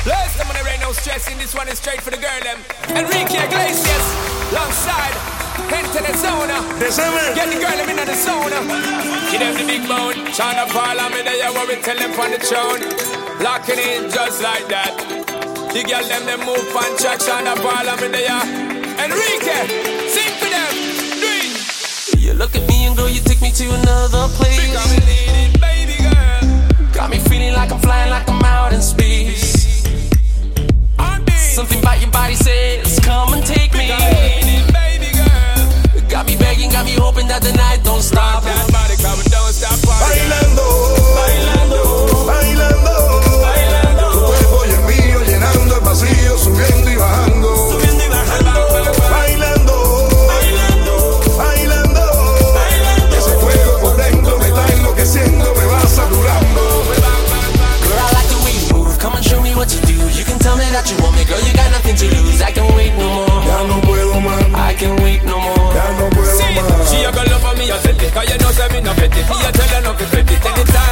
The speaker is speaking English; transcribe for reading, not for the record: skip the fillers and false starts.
Last time on the rain, no stressing. This one is straight for the girl, them. Enrique Iglesias, alongside Enter the Zona. Get the girl, them in the zona. Give them the big bone. China Paul, I'm in there, what we tell them on the throne. Locking in just like that. The girl, them move on track. China Paul, I'm in there. Enrique, sing for them. Do it. You look at me and girl, you take me to another place. Because me need it, baby girl. Got me feeling like I'm flying, like I'm out in space. Something about your body says, come and take me. Baby girl. Got me begging, got me hoping that the night don't stop. That body come and don't stop. Bailando, bailando, bailando, bailando. Tu cuerpo y el mío llenando el vacío, subiendo y bajando. Subiendo y bajando. Bailando, bailando, bailando, bailando. Ese fuego por dentro me está enloqueciendo, me va saturando. Girl, I like the way you move. Come and show me what you do. You can tell me that you want me, girl. You got nothing to lose. I can't wait no more.